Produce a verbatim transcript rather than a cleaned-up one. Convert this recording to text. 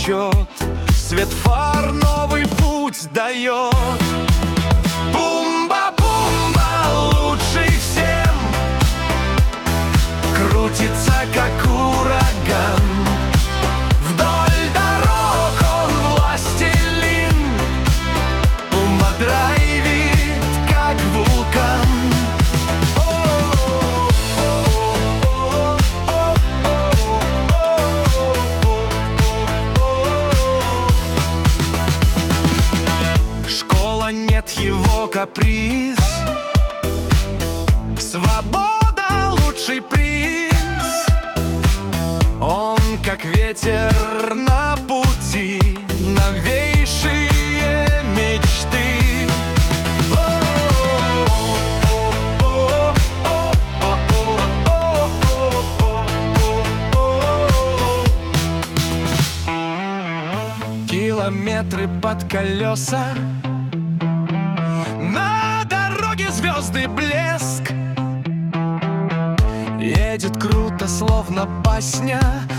влечет, свет фар новый путь дает. Бумба-бумба лучший всем, крутится как ураган. Вдоль дорог он властелин, бумба-драйвит как вулкан. Школа нет его каприз, свобода лучший приз. Он как ветер на пути, новейшие мечты. Километры под колеса, на дороге звезды блеск. Едет круто, словно басня,